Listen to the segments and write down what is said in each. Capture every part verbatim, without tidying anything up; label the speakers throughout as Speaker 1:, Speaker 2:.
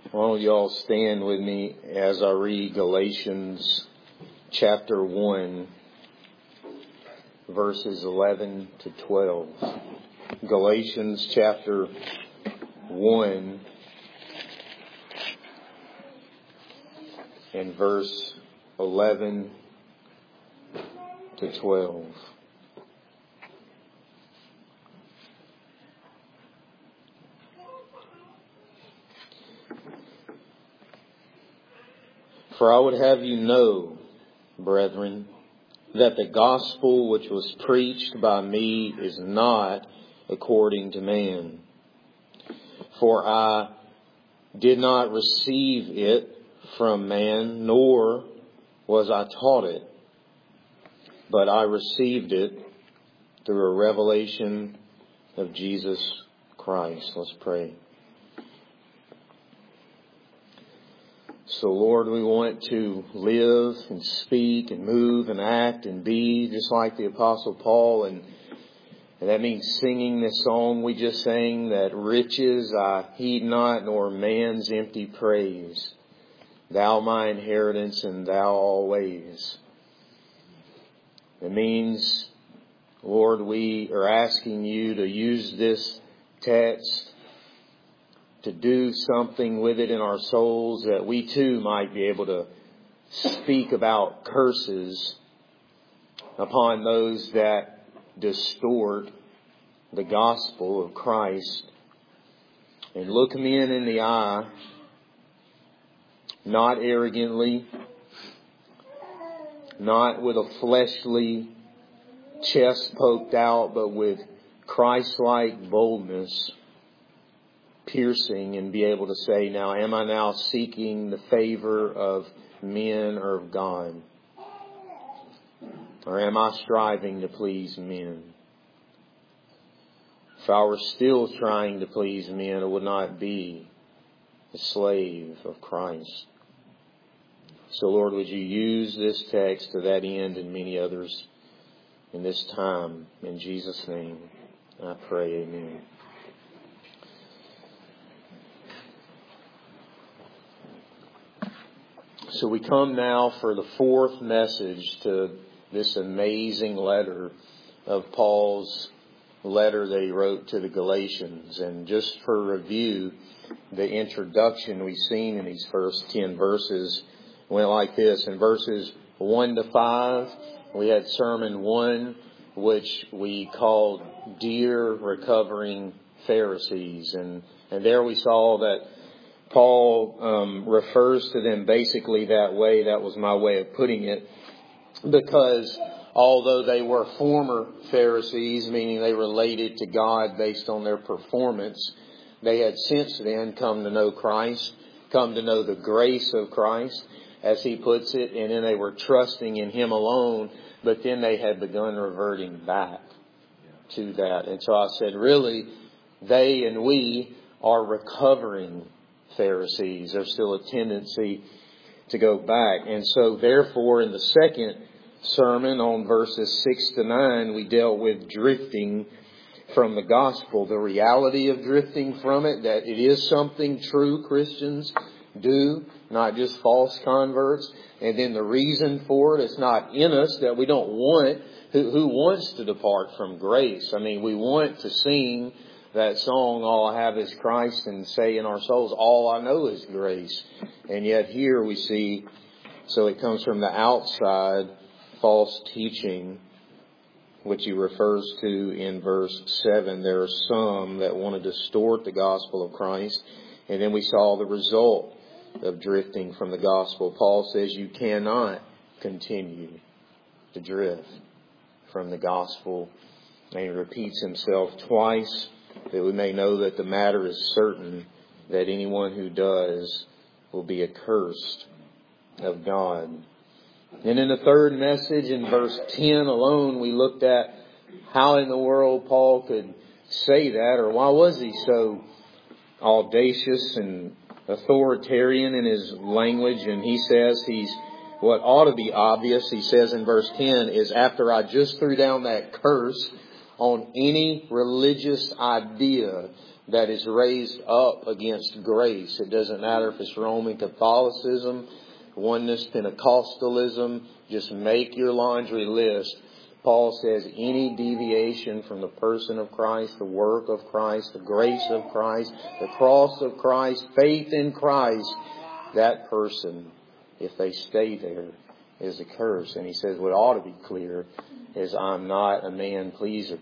Speaker 1: Why don't you all stand with me as I read Galatians chapter one, verses eleven to twelve. Galatians chapter one and verse eleven to twelve. For I would have you know, brethren, that the gospel which was preached by me is not according to man. For I did not receive it from man, nor was I taught it, but I received it through a revelation of Jesus Christ. Let's pray. So, Lord, we want to live and speak and move and act and be just like the Apostle Paul. And, and that means singing this song we just sang, that riches I heed not, nor man's empty praise. Thou my inheritance and thou always. It means, Lord, we are asking you to use this text to do something with it in our souls, that we too might be able to speak about curses upon those that distort the gospel of Christ, and look men in the eye, not arrogantly, not with a fleshly chest poked out, but with Christ-like boldness, piercing, and be able to say, now, am I now seeking the favor of men or of God? Or am I striving to please men? If I were still trying to please men, I would not be a slave of Christ. So, Lord, would you use this text to that end and many others in this time? In Jesus' name, I pray, amen. So we come now for the fourth message to this amazing letter of Paul's letter that he wrote to the Galatians. And just for review, the introduction we've seen in these first ten verses went like this. In verses one to five, we had sermon one, which we called Dear Recovering Pharisees. And, and there we saw that Paul um, refers to them basically that way. That was my way of putting it. Because although they were former Pharisees, meaning they related to God based on their performance, they had since then come to know Christ, come to know the grace of Christ, as he puts it, and then they were trusting in Him alone, but then they had begun reverting back to that. And so I said, really, they and we are recovering Pharisees. There's still a tendency to go back. And so therefore, in the second sermon on verses six to nine, we dealt with drifting from the gospel, the reality of drifting from it, that it is something true Christians do, not just false converts. And then the reason for it, it's not in us, that we don't want, who, who wants to depart from grace? I mean, we want to sing that song, all I have is Christ, and say in our souls, all I know is grace. And yet here we see, so it comes from the outside, false teaching, which he refers to in verse seven. There are some that want to distort the gospel of Christ. And then we saw the result of drifting from the gospel. Paul says you cannot continue to drift from the gospel. And he repeats himself twice, that we may know that the matter is certain, that anyone who does will be accursed of God. And in the third message, in verse ten alone, we looked at how in the world Paul could say that, or why was he so audacious and authoritarian in his language. And he says he's, what ought to be obvious, he says in verse ten, is after I just threw down that curse on any religious idea that is raised up against grace. It doesn't matter if it's Roman Catholicism, Oneness Pentecostalism. Just make your laundry list. Paul says any deviation from the person of Christ, the work of Christ, the grace of Christ, the cross of Christ, faith in Christ, that person, if they stay there, is a curse. And he says what ought to be clear is I'm not a man pleaser,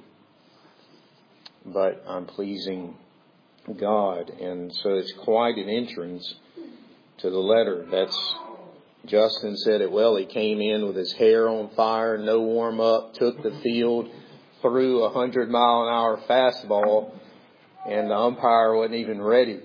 Speaker 1: but I'm pleasing God. And so it's quite an entrance to the letter. That's Justin said it well. He came in with his hair on fire, no warm up, took the field, threw a hundred mile an hour fastball, and the umpire wasn't even ready.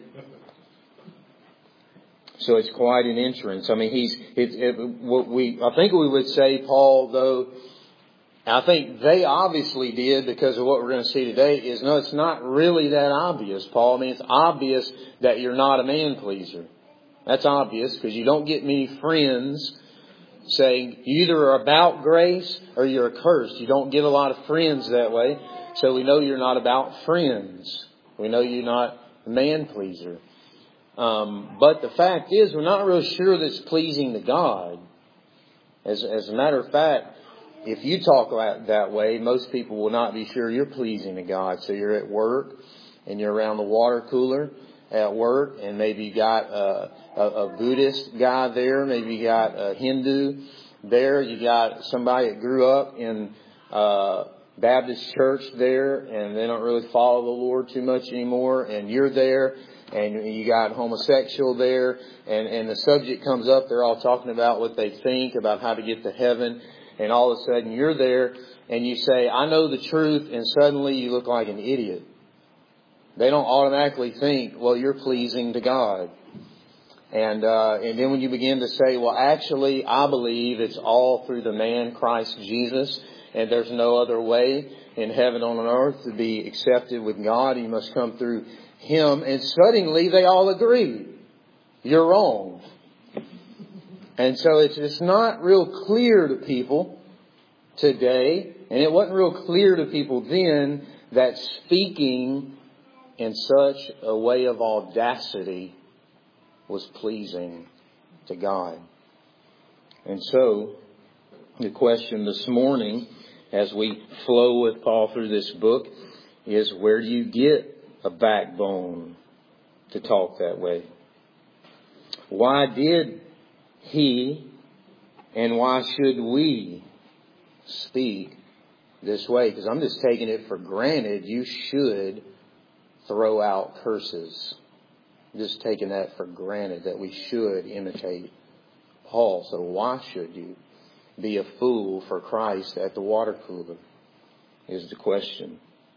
Speaker 1: So it's quite an entrance. I mean, he's it, it, what we. I think we would say, Paul, though. I think they obviously did, because of what we're going to see today. Is no, it's not really that obvious, Paul. I mean, it's obvious that you're not a man pleaser. That's obvious, because you don't get many friends saying you either are about grace or you're accursed. You don't get a lot of friends that way. So we know you're not about friends. We know you're not a man pleaser. Um, but the fact is, we're not real sure that it's pleasing to God. As, as a matter of fact, if you talk that way, most people will not be sure you're pleasing to God. So you're at work and you're around the water cooler at work, and maybe you got a, a, a Buddhist guy there, maybe you got a Hindu there, you got somebody that grew up in uh Baptist church there, and they don't really follow the Lord too much anymore, and you're there, and you got homosexual there, and, and the subject comes up, they're all talking about what they think about how to get to heaven, and all of a sudden you're there, and you say, I know the truth, and suddenly you look like an idiot. They don't automatically think, well, you're pleasing to God. And uh, and then when you begin to say, well, actually, I believe it's all through the man Christ Jesus, and there's no other way in heaven on earth to be accepted with God. You must come through Him. And suddenly they all agree. You're wrong. And so it's, it's not real clear to people today, and it wasn't real clear to people then, that speaking in such a way of audacity was pleasing to God. And so the question this morning, as we flow with Paul through this book, is where do you get a backbone to talk that way? Why did he and why should we speak this way? Because I'm just taking it for granted you should throw out curses. I'm just taking that for granted that we should imitate Paul. So why should you be a fool for Christ at the water cooler is the question.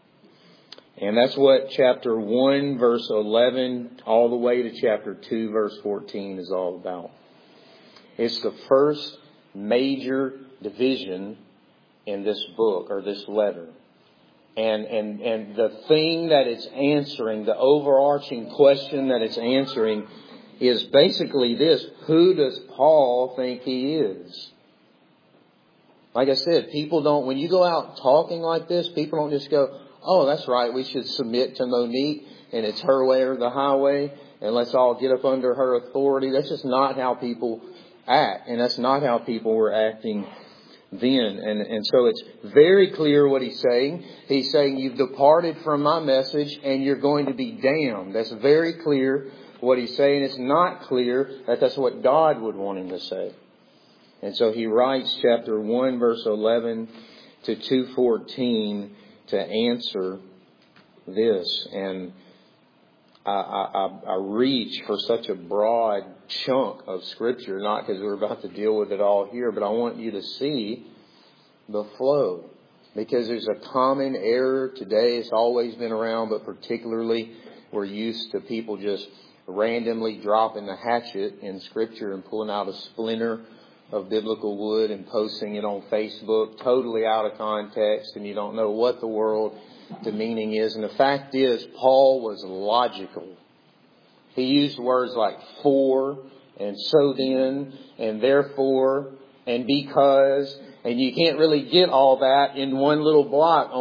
Speaker 1: And that's what chapter one, verse eleven, all the way to chapter two, verse fourteen is all about. It's the first major division in this book or this letter. And, and, and the thing that it's answering, the overarching question that it's answering is basically this: who does Paul think he is? Like I said, people don't, when you go out talking like this, people don't just go, oh, that's right, we should submit to Monique and it's her way or the highway and let's all get up under her authority. That's just not how people act. And that's not how people were acting then. And, and so it's very clear what he's saying. He's saying you've departed from my message and you're going to be damned. That's very clear what he's saying. It's not clear that that's what God would want him to say. And so he writes chapter one, verse eleven to two fourteen to answer this. And I, I, I reach for such a broad chunk of Scripture, not because we're about to deal with it all here, but I want you to see the flow. Because there's a common error today. It's always been around, but particularly we're used to people just randomly dropping the hatchet in Scripture and pulling out a splinter of biblical wood and posting it on Facebook totally out of context, and you don't know what the world the meaning is. And the fact is, Paul was logical. He used words like for and so then and therefore and because, and you can't really get all that in one little block on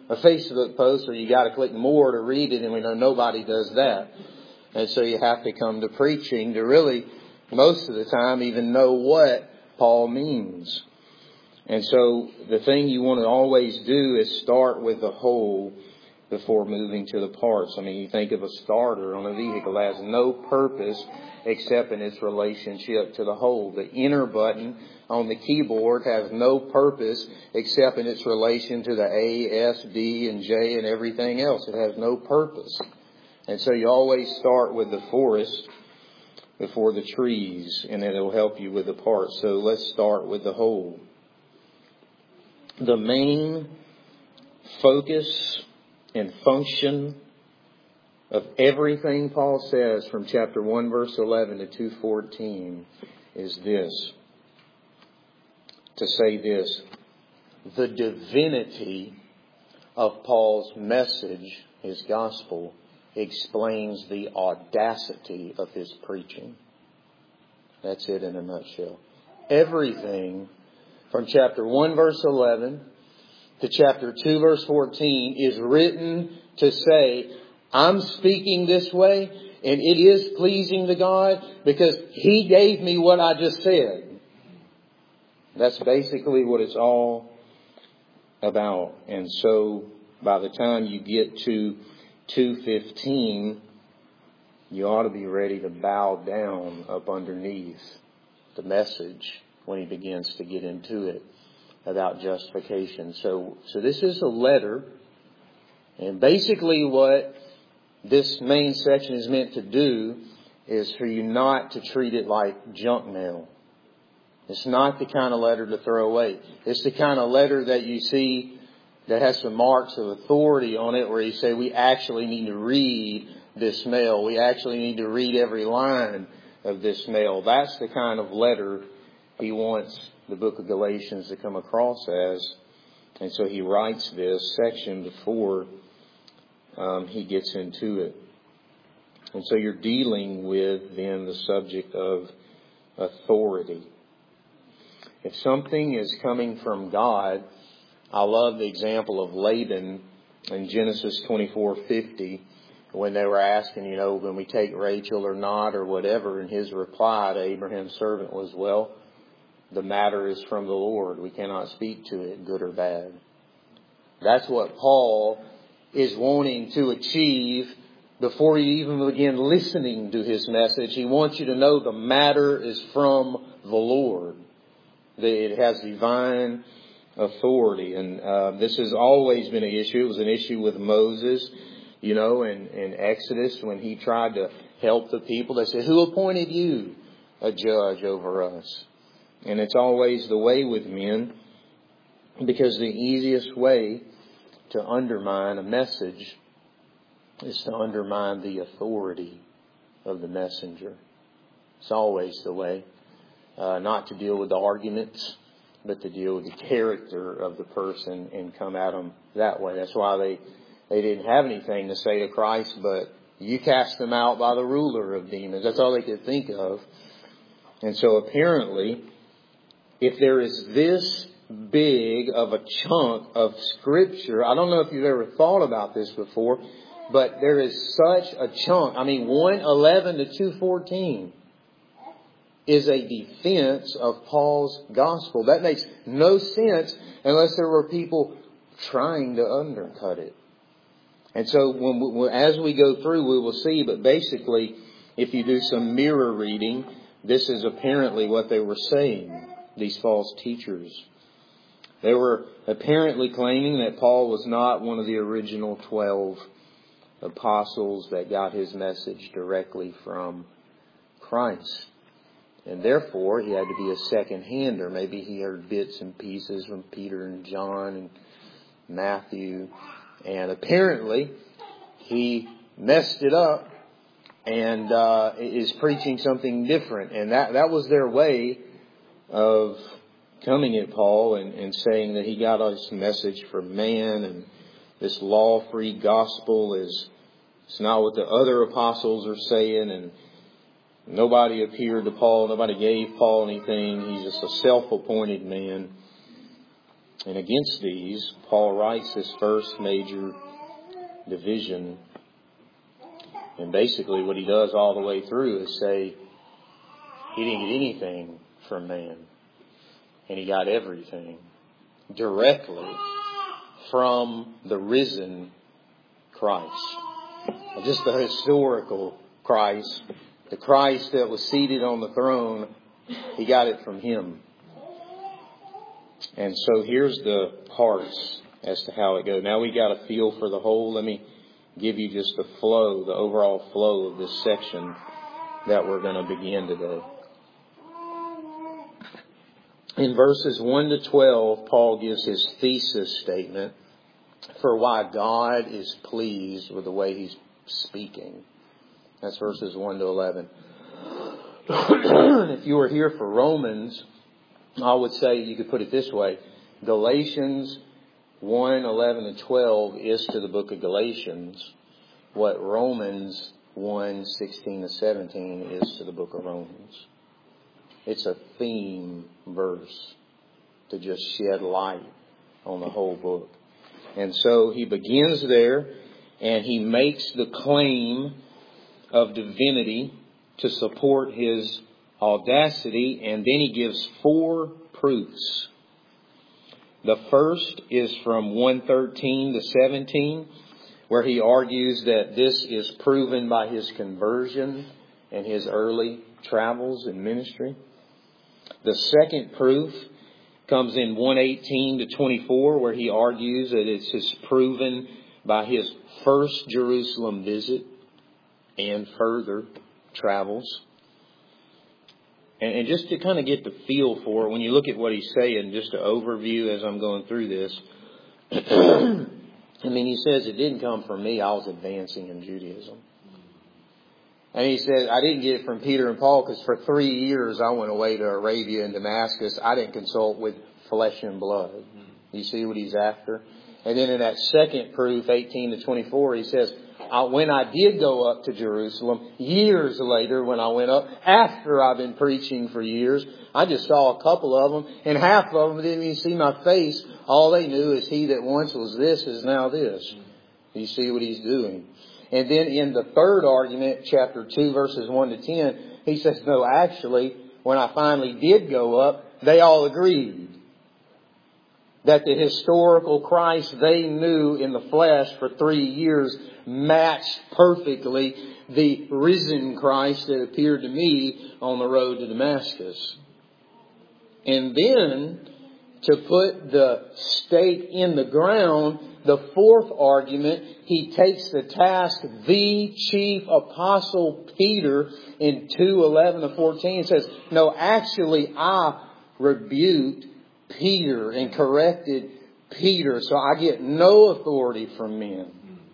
Speaker 1: a Facebook post, or you got to click more to read it, and we know nobody does that. And so you have to come to preaching to really, most of the time, even know what Paul means. And so the thing you want to always do is start with the whole before moving to the parts. I mean, you think of a starter on a vehicle that has no purpose except in its relationship to the whole. The enter button on the keyboard has no purpose except in its relation to the A, S, D, and J and everything else. It has no purpose. And so you always start with the forest before the trees, and it'll help you with the parts. So let's start with the whole. The main focus and function of everything Paul says from chapter one verse eleven to two fourteen is this. To say this. The divinity of Paul's message, his gospel, explains the audacity of his preaching. That's it in a nutshell. Everything from chapter one verse eleven to chapter two verse fourteen is written to say, I'm speaking this way, and it is pleasing to God because He gave me what I just said. That's basically what it's all about. And so by the time you get to two fifteen, you ought to be ready to bow down up underneath the message when he begins to get into it about justification. So, so this is a letter, and basically what this main section is meant to do is for you not to treat it like junk mail. It's not the kind of letter to throw away. It's the kind of letter that you see that has some marks of authority on it where you say we actually need to read this mail. We actually need to read every line of this mail. That's the kind of letter he wants the book of Galatians to come across as. And so he writes this section before um, he gets into it. And so you're dealing with then the subject of authority. If something is coming from God, I love the example of Laban in Genesis twenty-four fifty when they were asking, you know, when we take Rachel or not or whatever. And his reply to Abraham's servant was, well, the matter is from the Lord. We cannot speak to it, good or bad. That's what Paul is wanting to achieve before you even begin listening to his message. He wants you to know the matter is from the Lord. That it has divine authority. And uh, this has always been an issue. It was an issue with Moses, you know, in, in Exodus when he tried to help the people. They said, who appointed you a judge over us? And it's always the way with men, because the easiest way to undermine a message is to undermine the authority of the messenger. It's always the way. Uh, not to deal with the arguments, but to deal with the character of the person and come at them that way. That's why they, they didn't have anything to say to Christ, but you cast them out by the ruler of demons. That's all they could think of. And so apparently, if there is this big of a chunk of Scripture, I don't know if you've ever thought about this before, but there is such a chunk. I mean, one eleven to two fourteen. Is a defense of Paul's gospel. That makes no sense unless there were people trying to undercut it. And so when we, as we go through, we will see. But basically, if you do some mirror reading, this is apparently what they were saying, these false teachers. They were apparently claiming that Paul was not one of the original twelve apostles that got his message directly from Christ. And therefore, he had to be a second-hander. Maybe he heard bits and pieces from Peter and John and Matthew. And apparently, he messed it up and uh, is preaching something different. And that, that was their way of coming at Paul and, and saying that he got his message from man. And this law-free gospel is it's not what the other apostles are saying. And nobody appeared to Paul. Nobody gave Paul anything. He's just a self-appointed man. And against these, Paul writes this first major division. And basically what he does all the way through is say he didn't get anything from man. And he got everything directly from the risen Christ. Just the historical Christ. The Christ that was seated on the throne. He got it from Him. And so here's the parts as to how it goes. Now we got a feel for the whole. Let me give you just the flow, the overall flow of this section that we're going to begin today. In verses one to twelve, Paul gives his thesis statement for why God is pleased with the way He's speaking. That's verses one to eleven. If you were here for Romans, I would say you could put it this way. Galatians one, eleven, and twelve is to the book of Galatians what Romans one, sixteen to seventeen is to the book of Romans. It's a theme verse to just shed light on the whole book. And so he begins there and he makes the claim of divinity to support his audacity, and then he gives four proofs. The first is from one thirteen to seventeen, where he argues that this is proven by his conversion and his early travels in ministry. The second proof comes in one eighteen to twenty-four, where he argues that it's just proven by his first Jerusalem visit and further travels. And, and just to kind of get the feel for it, when you look at what he's saying, just an overview as I'm going through this. I mean, he says it didn't come from me. I was advancing in Judaism. And he said, I didn't get it from Peter and Paul because for three years I went away to Arabia and Damascus. I didn't consult with flesh and blood. You see what he's after? And then in that second proof, eighteen to twenty-four, he says, when I did go up to Jerusalem, years later when I went up, after I've been preaching for years, I just saw a couple of them, and half of them didn't even see my face. All they knew is he that once was this is now this. You see what he's doing? And then in the third argument, chapter two, verses one to ten, he says, no, actually, when I finally did go up, they all agreed that the historical Christ they knew in the flesh for three years matched perfectly the risen Christ that appeared to me on the road to Damascus. And then, to put the stake in the ground, the fourth argument, he takes the task, the chief apostle Peter, in two eleven to fourteen, says, no, actually I rebuked Peter and corrected Peter, so I get no authority from men.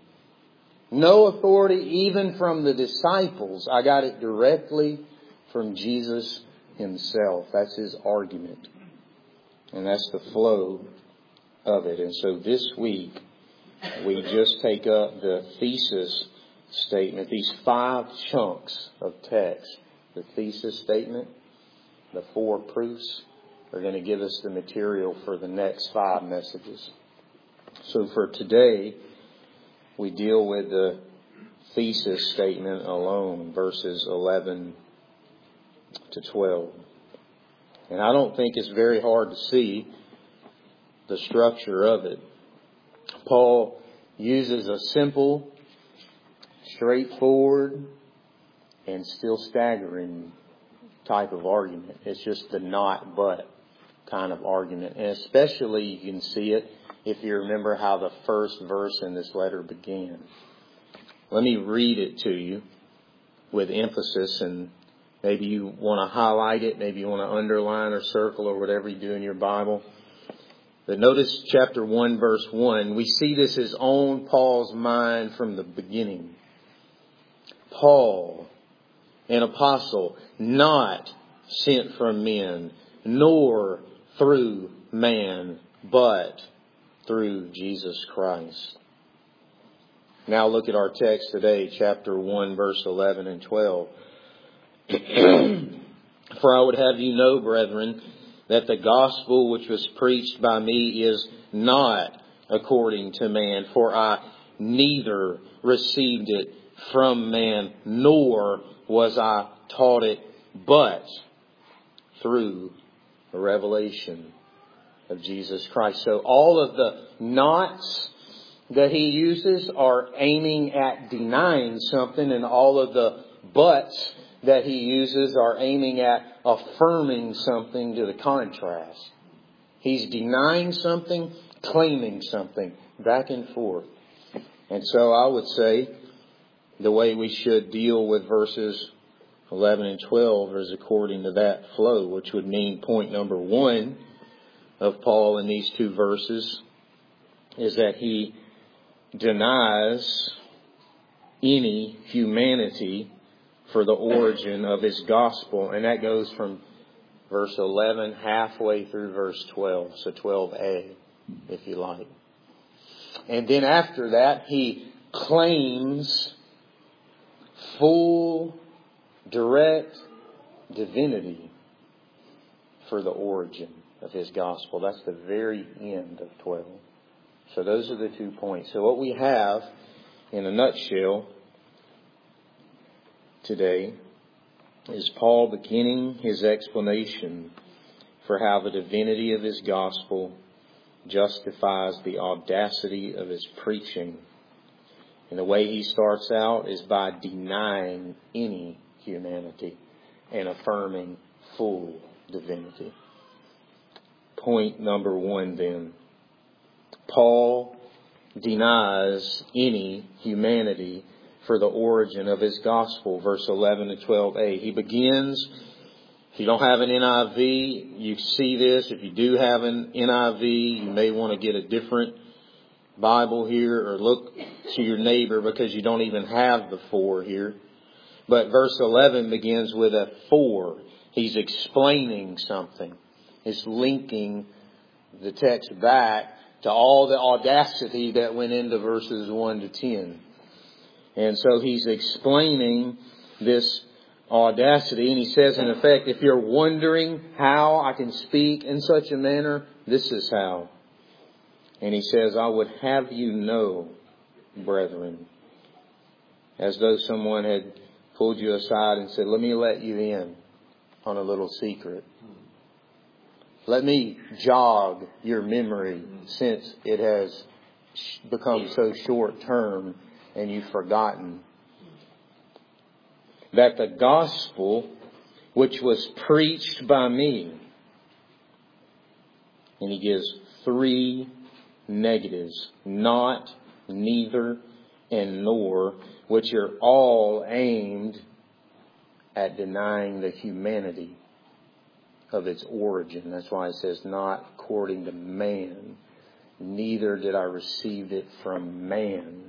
Speaker 1: No authority even from the disciples. I got it directly from Jesus Himself. That's his argument. And that's the flow of it. And so this week, we just take up the thesis statement, these five chunks of text. The thesis statement, the four proofs, are going to give us the material for the next five messages. So for today, we deal with the thesis statement alone, verses eleven to twelve. And I don't think it's very hard to see the structure of it. Paul uses a simple, straightforward, and still staggering type of argument. It's just the not but kind of argument. And especially you can see it if you remember how the first verse in this letter began. Let me read it to you with emphasis, and maybe you want to highlight it, maybe you want to underline or circle or whatever you do in your Bible. But notice chapter one, verse one. We see this is on Paul's mind from the beginning. Paul, an apostle, not sent from men, nor through man, but through Jesus Christ. Now look at our text today, chapter one, verse eleven and twelve. For I would have you know, brethren, that the gospel which was preached by me is not according to man, for I neither received it from man, nor was I taught it, but through the revelation of Jesus Christ. So all of the nots that he uses are aiming at denying something, and all of the buts that he uses are aiming at affirming something to the contrast. He's denying something, claiming something, back and forth. And so I would say the way we should deal with verses eleven and twelve is according to that flow, which would mean point number one of Paul in these two verses is that he denies any humanity for the origin of his gospel. And that goes from verse eleven halfway through verse twelve. So twelve a, if you like. And then after that, he claims full, direct divinity for the origin of his gospel. That's the very end of twelve. So those are the two points. So what we have in a nutshell today is Paul beginning his explanation for how the divinity of his gospel justifies the audacity of his preaching. And the way he starts out is by denying any humanity and affirming full divinity. Point number one then. Paul denies any humanity for the origin of his gospel. Verse eleven to twelve a. He begins, if you don't have an N I V, you see this. If you do have an N I V, you may want to get a different Bible here or look to your neighbor because you don't even have the for here. But verse eleven begins with a for. He's explaining something. He's linking the text back to all the audacity that went into verses one to ten. And so he's explaining this audacity. And he says, in effect, if you're wondering how I can speak in such a manner, this is how. And he says, I would have you know, brethren, as though someone had pulled you aside and said, let me let you in on a little secret. Let me jog your memory since it has become so short term and you've forgotten. That the gospel which was preached by me, and he gives three negatives, not, neither, and nor, which are all aimed at denying the humanity of its origin. That's why it says not according to man, neither did I receive it from man.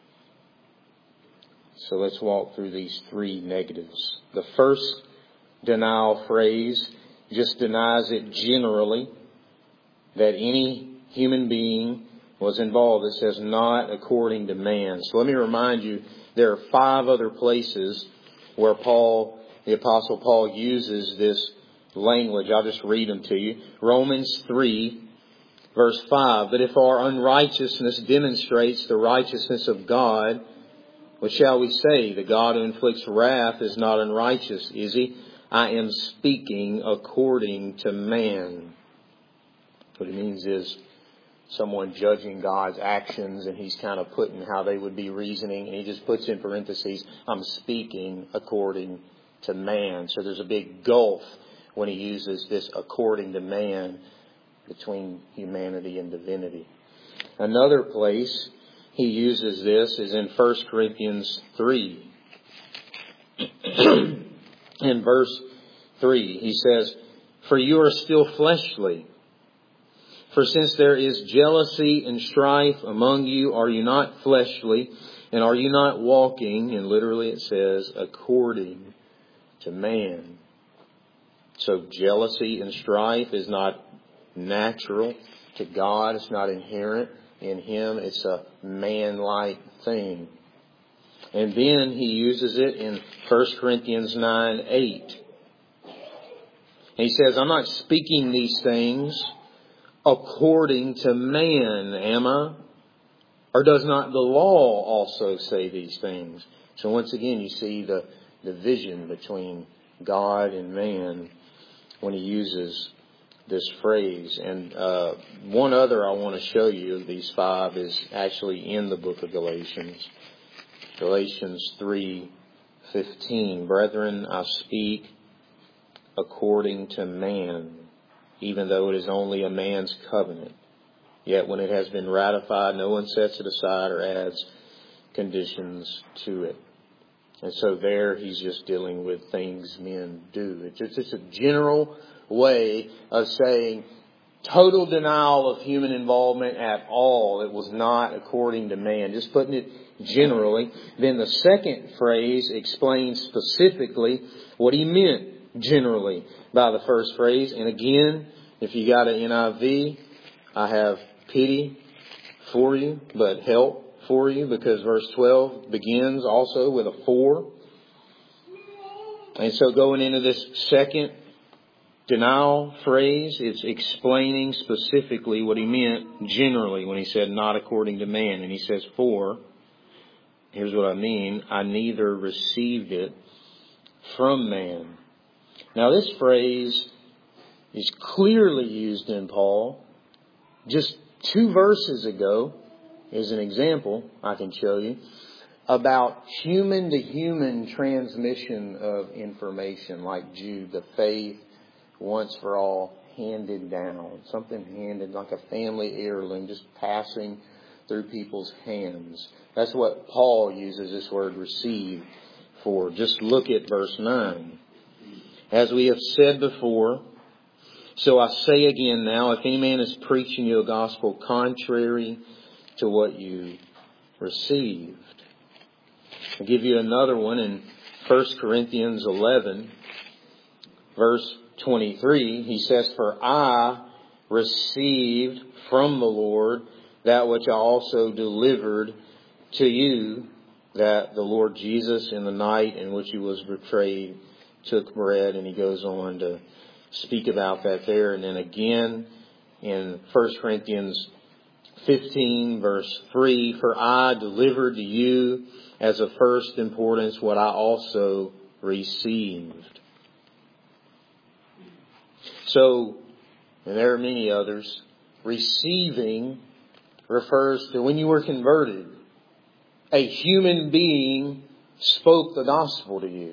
Speaker 1: So let's walk through these three negatives. The first denial phrase just denies it generally, that any human being was involved. It says not according to man. So let me remind you, there are five other places where Paul, the Apostle Paul, uses this language. I'll just read them to you. Romans three, verse five. But if our unrighteousness demonstrates the righteousness of God, what shall we say? The God who inflicts wrath is not unrighteous, is he? I am speaking according to man. What it means is someone judging God's actions, and he's kind of putting how they would be reasoning, and he just puts in parentheses, I'm speaking according to man. So there's a big gulf when he uses this according to man between humanity and divinity. Another place he uses this is in First Corinthians three. In verse three, he says, for you are still fleshly. For since there is jealousy and strife among you, are you not fleshly? And are you not walking, and literally it says, according to man? So jealousy and strife is not natural to God. It's not inherent in him. It's a man-like thing. And then he uses it in First Corinthians nine eight. And he says, I'm not speaking these things according to man, am I? Or does not the law also say these things? So once again, you see the division between God and man when he uses this phrase. And uh, one other I want to show you of these five is actually in the book of Galatians. Galatians three fifteen. Brethren, I speak according to man, even though it is only a man's covenant. Yet when it has been ratified, no one sets it aside or adds conditions to it. And so there he's just dealing with things men do. It's just, it's a general way of saying total denial of human involvement at all. It was not according to man. Just putting it generally. Then the second phrase explains specifically what he meant generally by the first phrase. And again, if you got an N I V, I have pity for you, but help for you, because verse twelve begins also with a for. And so going into this second denial phrase, it's explaining specifically what he meant generally when he said not according to man. And he says for, here's what I mean, I neither received it from man. Now this phrase is clearly used in Paul. Just two verses ago, as an example I can show you, about human to human transmission of information, like Jude, the faith once for all handed down. Something handed like a family heirloom just passing through people's hands. That's what Paul uses this word receive for. Just look at verse nine. As we have said before, so I say again now, if any man is preaching you a gospel contrary to what you received. I'll give you another one in First Corinthians eleven, verse twenty-three. He says, for I received from the Lord that which I also delivered to you, that the Lord Jesus in the night in which he was betrayed took bread. And he goes on to speak about that there. And then again in First Corinthians fifteen verse three, for I delivered to you as of first importance what I also received. So, and there are many others, receiving refers to when you were converted, a human being spoke the gospel to you.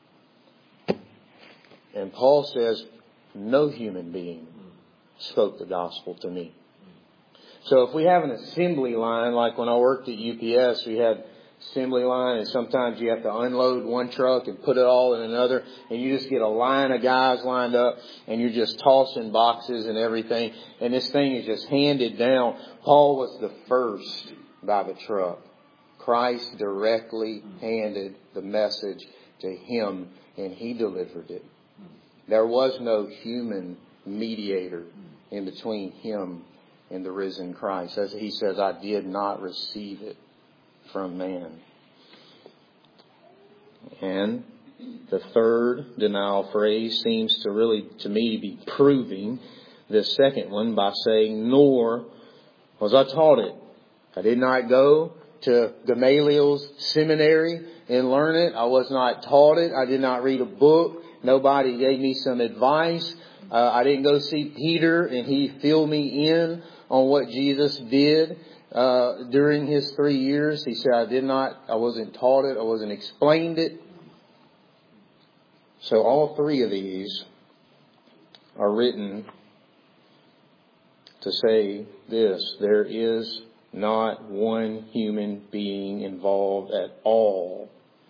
Speaker 1: And Paul says, no human being spoke the gospel to me. So if we have an assembly line, like when I worked at U P S, we had assembly line, and sometimes you have to unload one truck and put it all in another, and you just get a line of guys lined up, and you're just tossing boxes and everything, and this thing is just handed down. Paul was the first by the truck. Christ directly handed the message to him, and he delivered it. There was no human mediator in between him and the risen Christ. As he says, I did not receive it from man. And the third denial phrase seems to really, to me, be proving this second one by saying, nor was I taught it. I did not go to Gamaliel's seminary and learn it. I was not taught it. I did not read a book. Nobody gave me some advice. Uh, I didn't go see Peter and he filled me in on what Jesus did uh, during his three years. He said, I did not, I wasn't taught it. I wasn't explained it. So all three of these are written to say this: there is not one human being involved at all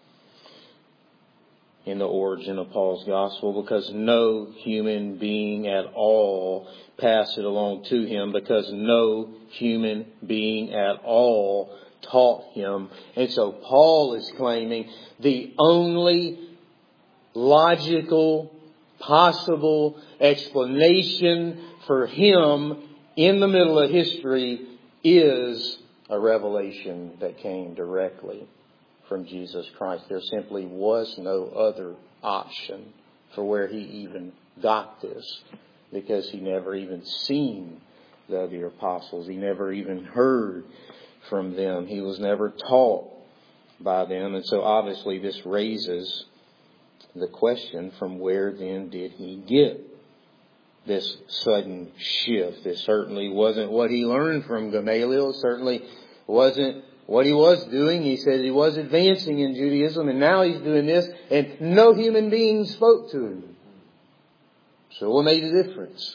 Speaker 1: in the origin of Paul's gospel, because no human being at all passed it along to him, because no human being at all taught him. And so Paul is claiming the only logical, possible explanation for him in the middle of history is a revelation that came directly from Jesus Christ. There simply was no other option for where he even got this, because he never even seen the other apostles. He never even heard from them. He was never taught by them. And so obviously this raises the question, from where then did he get this sudden shift? It certainly wasn't what he learned from Gamaliel. It certainly wasn't what he was doing. He said he was advancing in Judaism, and now he's doing this, and no human being spoke to him. So what made the difference?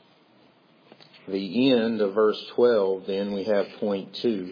Speaker 1: The end of verse twelve, then we have point two.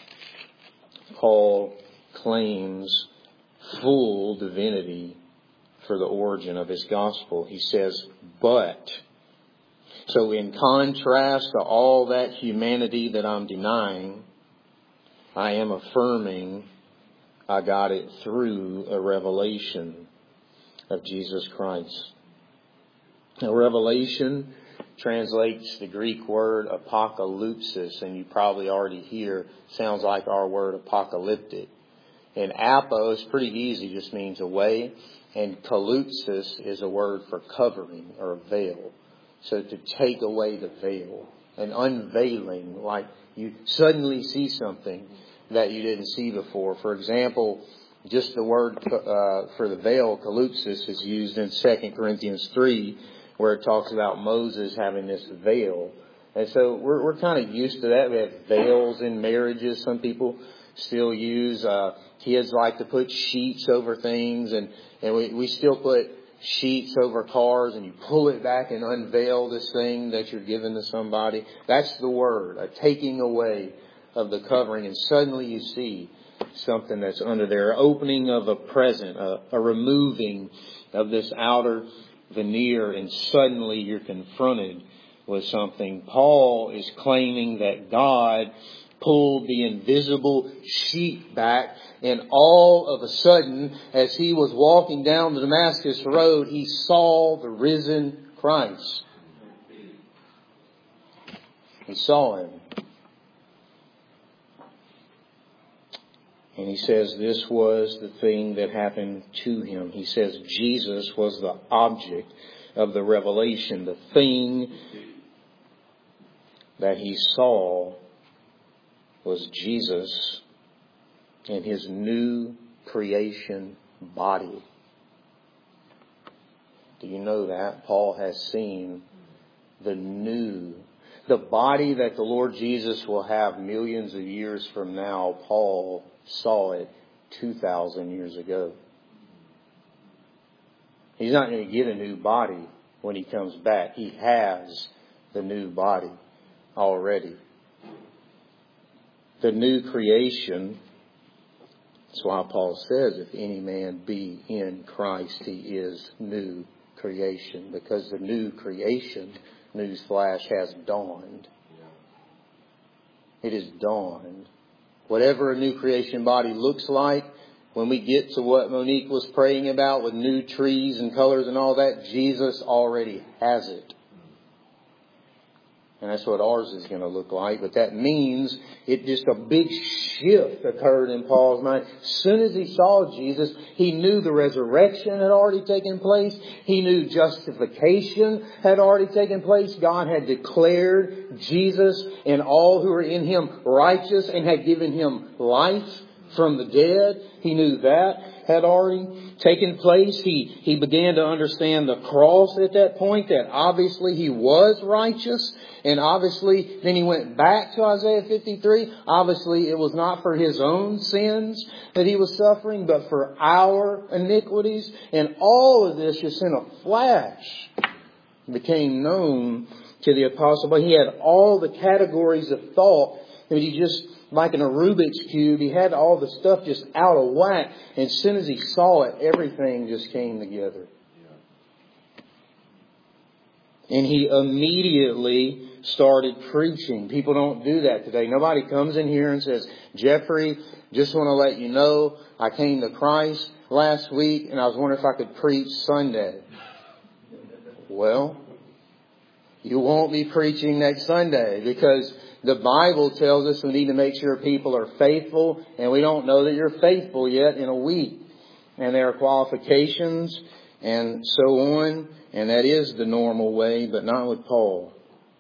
Speaker 1: Paul claims full divinity for the origin of his gospel. He says, but. So in contrast to all that humanity that I'm denying, I am affirming I got it through a revelation of Jesus Christ. Now, revelation translates the Greek word apocalypsis, and you probably already hear, sounds like our word apocalyptic. And apo is pretty easy, just means away. And kalypsis is a word for covering or a veil. So to take away the veil, an unveiling, like you suddenly see something that you didn't see before. For example, just the word uh, for the veil, kalypsis, is used in Second Corinthians three, where it talks about Moses having this veil. And so we're, we're kind of used to that. We have veils in marriages. Some people still use, uh, kids like to put sheets over things, and, and we, we still put sheets over cars, and you pull it back and unveil this thing that you're giving to somebody. That's the word, a taking away of the covering, and suddenly you see something that's under there, opening of a present, a, a removing of this outer veneer, and suddenly you're confronted with something. Paul is claiming that God pulled the invisible sheet back, and all of a sudden, as he was walking down the Damascus road, he saw the risen Christ. He saw him. And he says this was the thing that happened to him. He says Jesus was the object of the revelation. The thing that he saw was Jesus in his new creation body. Do you know that? Paul has seen the new, the body that the Lord Jesus will have millions of years from now. Paul saw it two thousand years ago. He's not going to get a new body when he comes back. He has the new body already. The new creation, that's why Paul says, if any man be in Christ, he is new creation. Because the new creation, newsflash, has dawned. It is dawned. Whatever a new creation body looks like, when we get to what Monique was praying about with new trees and colors and all that, Jesus already has it. And that's what ours is going to look like. But that means it just a big shift occurred in Paul's mind. As soon as he saw Jesus, he knew the resurrection had already taken place. He knew justification had already taken place. God had declared Jesus and all who are in him righteous and had given him life from the dead. He knew that had already taken place. He, he began to understand the cross at that point, that obviously he was righteous. And obviously, then he went back to Isaiah fifty-three. Obviously, it was not for his own sins that he was suffering, but for our iniquities. And all of this just in a flash became known to the apostle. But he had all the categories of thought. I mean, he just, like in a Rubik's Cube, he had all the stuff just out of whack. And as soon as he saw it, everything just came together. And he immediately started preaching. People don't do that today. Nobody comes in here and says, Jeffrey, just want to let you know, I came to Christ last week and I was wondering if I could preach Sunday. Well, you won't be preaching next Sunday, because the Bible tells us we need to make sure people are faithful, and we don't know that you're faithful yet in a week. And there are qualifications and so on. And that is the normal way, but not with Paul.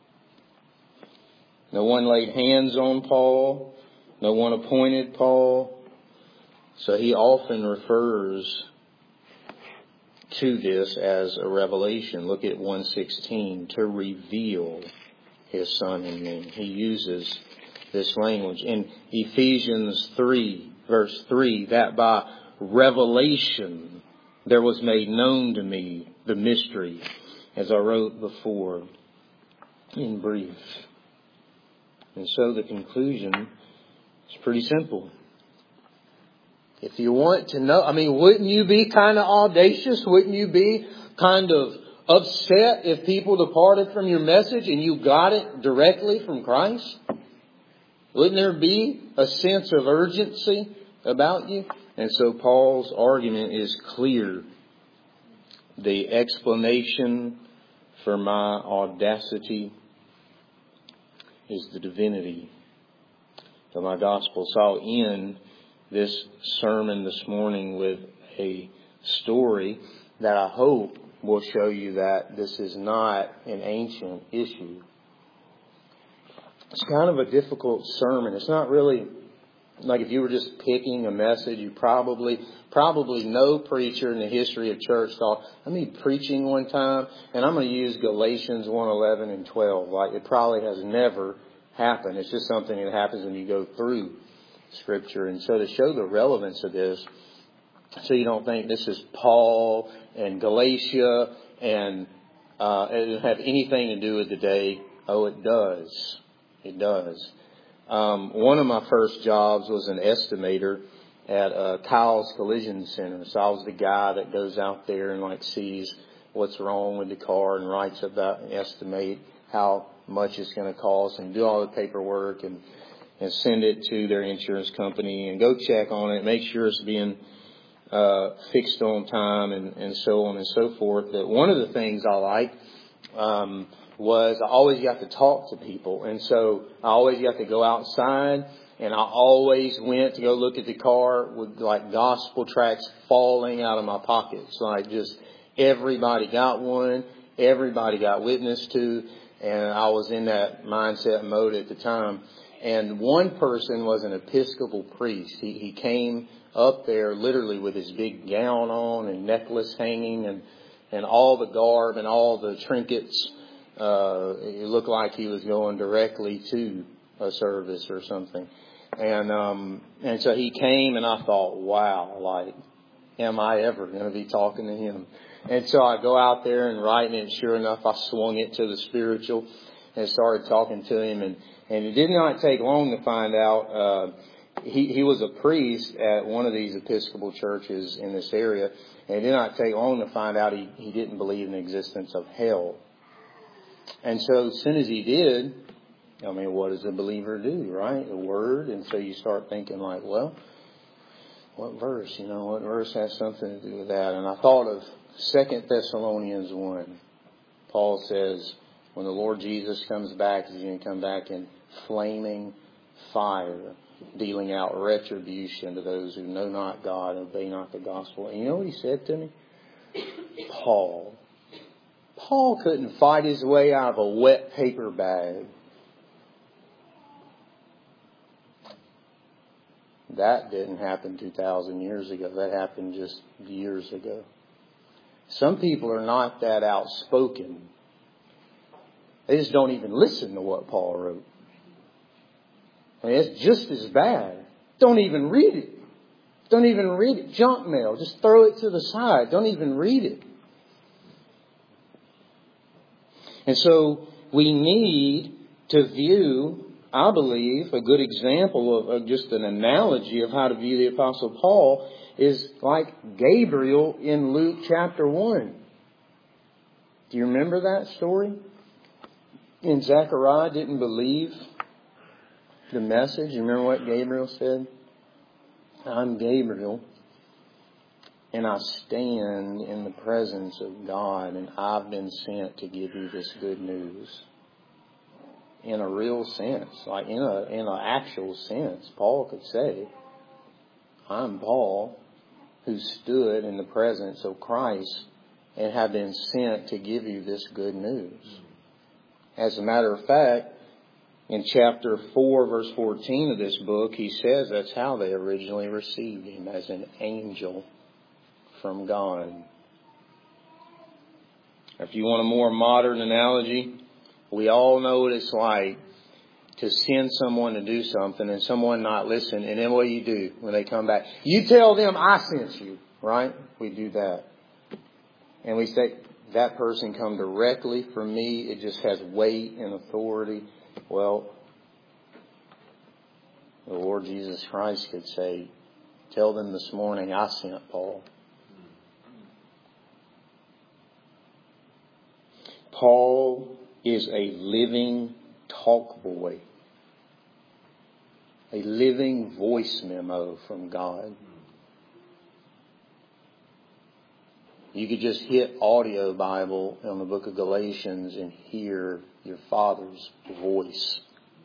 Speaker 1: No one laid hands on Paul. No one appointed Paul. So he often refers to this as a revelation. Look at one sixteen, to reveal his Son in me. He uses this language. In Ephesians three, verse three, that by revelation there was made known to me the mystery, as I wrote before in brief. And so the conclusion is pretty simple. If you want to know, I mean, wouldn't you be kind of audacious? Wouldn't you be kind of upset if people departed from your message and you got it directly from Christ? Wouldn't there be a sense of urgency about you? And so Paul's argument is clear. The explanation for my audacity is the divinity of my gospel. So I'll end this sermon this morning with a story that I hope will show you that this is not an ancient issue. It's kind of a difficult sermon. It's not really like if you were just picking a message, you probably, probably no preacher in the history of church thought, I'm going to be preaching one time and I'm going to use Galatians one eleven and twelve. Like it probably has never happened. It's just something that happens when you go through Scripture. And so to show the relevance of this, so you don't think this is Paul and Galatia and uh, it doesn't have anything to do with today. Oh, it does. It does. Um, one of my first jobs was an estimator at uh, Kyle's Collision Center. So I was the guy that goes out there and like sees what's wrong with the car and writes about and estimate how much it's going to cost and do all the paperwork and and send it to their insurance company and go check on it, make sure it's being uh, fixed on time and, and so on and so forth. But one of the things I liked um, was I always got to talk to people. And so I always got to go outside and I always went to go look at the car with like gospel tracts falling out of my pockets. Like just everybody got one, everybody got witness to, and I was in that mindset mode at the time. And one person was an Episcopal priest. He, he came up there literally with his big gown on and necklace hanging and, and all the garb and all the trinkets. Uh, it looked like he was going directly to a service or something. And, um, and so he came and I thought, wow, like, am I ever going to be talking to him? And so I go out there and writing it. Sure enough, I swung it to the spiritual and started talking to him. And, and it did not take long to find out, uh, he, he was a priest at one of these Episcopal churches in this area. And it did not take long to find out he, he didn't believe in the existence of hell. And so as soon as he did, I mean, what does a believer do, right? The Word. And so you start thinking like, well, what verse, you know, what verse has something to do with that? And I thought of Second Thessalonians one. Paul says, when the Lord Jesus comes back, he's going to come back in flaming fire, dealing out retribution to those who know not God and obey not the gospel. And you know what he said to me? Paul. Paul couldn't fight his way out of a wet paper bag. That didn't happen two thousand years ago. That happened just years ago. Some people are not that outspoken. They just don't even listen to what Paul wrote. I mean, it's just as bad. Don't even read it. Don't even read it. Junk mail. Just throw it to the side. Don't even read it. And so we need to view, I believe, a good example of, of just an analogy of how to view the Apostle Paul is like Gabriel in Luke chapter one. Do you remember that story? And Zechariah didn't believe the message. You remember what Gabriel said? I'm Gabriel, and I stand in the presence of God, and I've been sent to give you this good news. In a real sense, like in a in an actual sense, Paul could say, I'm Paul, who stood in the presence of Christ and have been sent to give you this good news. As a matter of fact, in chapter four, verse fourteen of this book, he says that's how they originally received him, as an angel from God. If you want a more modern analogy, we all know what it's like to send someone to do something and someone not listen. And then what do you do when they come back? You tell them I sent you, right? We do that. And we say, that person come directly from me. It just has weight and authority. Well, the Lord Jesus Christ could say, tell them this morning I sent Paul. Paul is a living talk boy. A living voice memo from God. You could just hit audio Bible on the book of Galatians and hear your Father's voice.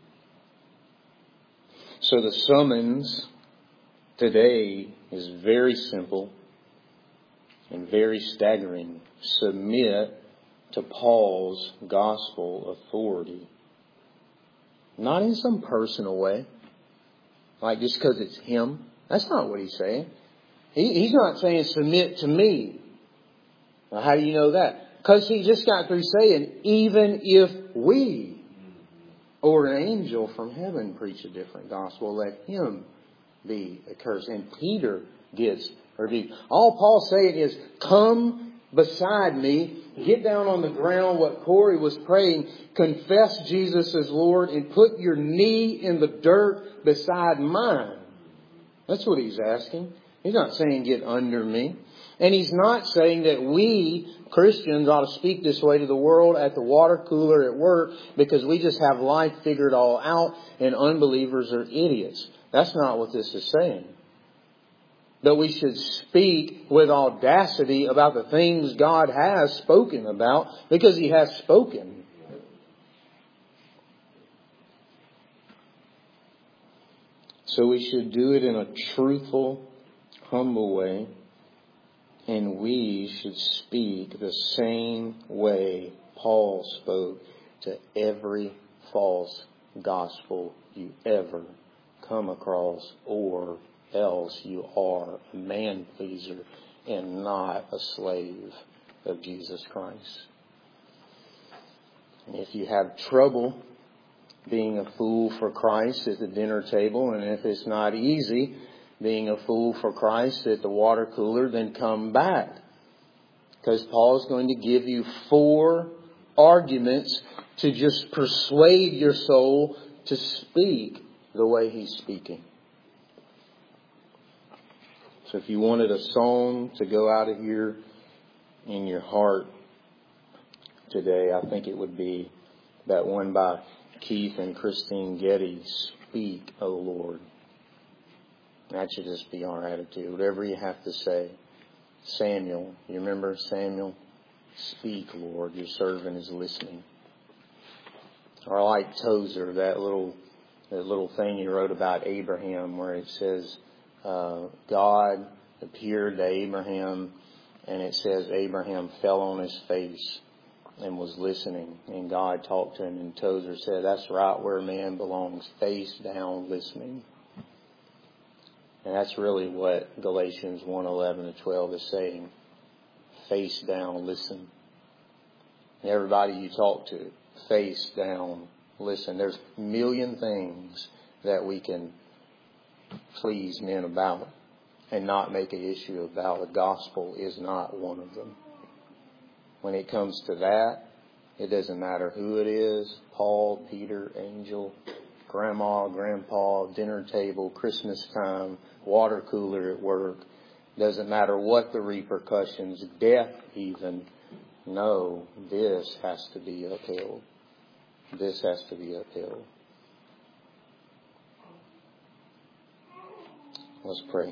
Speaker 1: So the summons today is very simple and very staggering. Submit to Paul's gospel authority. Not in some personal way. Like just because it's him. That's not what he's saying. He, he's not saying submit to me. Now, how do you know that? Because he just got through saying, even if we or an angel from heaven preach a different gospel, let him be accursed. And Peter gets rebuked. All Paul's saying is, come beside me, get down on the ground, what Corey was praying, confess Jesus as Lord, and put your knee in the dirt beside mine. That's what he's asking. He's not saying get under me. And he's not saying that we Christians ought to speak this way to the world at the water cooler at work because we just have life figured all out and unbelievers are idiots. That's not what this is saying. That we should speak with audacity about the things God has spoken about because He has spoken. So we should do it in a truthful, humble way. And we should speak the same way Paul spoke to every false gospel you ever come across, or else you are a man pleaser and not a slave of Jesus Christ. And if you have trouble being a fool for Christ at the dinner table, and if it's not easy being a fool for Christ at the water cooler, then come back. Because Paul's going to give you four arguments to just persuade your soul to speak the way he's speaking. So if you wanted a song to go out of here in your heart today, I think it would be that one by Keith and Christine Getty, Speak, O Lord. That should just be our attitude. Whatever you have to say. Samuel, you remember Samuel? Speak, Lord, your servant is listening. Or like Tozer, that little that little thing he wrote about Abraham where it says, uh, God appeared to Abraham and it says Abraham fell on his face and was listening. And God talked to him, and Tozer said, that's right where man belongs, face down listening. And that's really what Galatians one eleven to twelve is saying. Face down, listen. And everybody you talk to, face down, listen. There's a million things that we can please men about and not make an issue about. The gospel is not one of them. When it comes to that, it doesn't matter who it is, Paul, Peter, angel, grandma, grandpa, dinner table, Christmas time, water cooler at work. Doesn't matter what the repercussions, death even. No, this has to be upheld. This has to be upheld. Let's pray.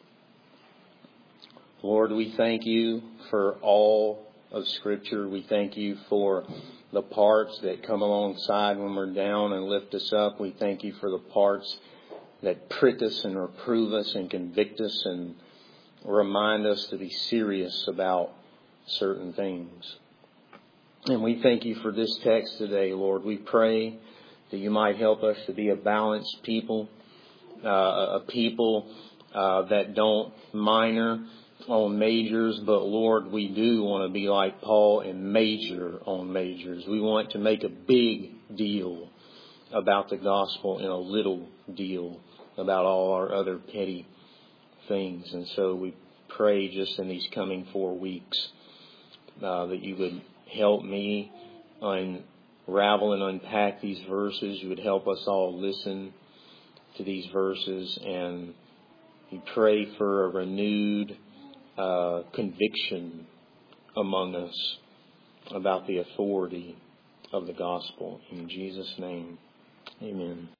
Speaker 1: Lord, we thank you for all of Scripture. We thank you for the parts that come alongside when we're down and lift us up. We thank you for the parts that prick us and reprove us and convict us and remind us to be serious about certain things. And we thank you for this text today, Lord. We pray that you might help us to be a balanced people, uh, a people uh, that don't minor on majors, but Lord, we do want to be like Paul and major on majors. We want to make a big deal about the gospel and a little deal about all our other petty things. And so we pray just in these coming four weeks uh, that you would help me unravel and unpack these verses. You would help us all listen to these verses, and we pray for a renewed uh, conviction among us about the authority of the gospel. In Jesus' name, amen.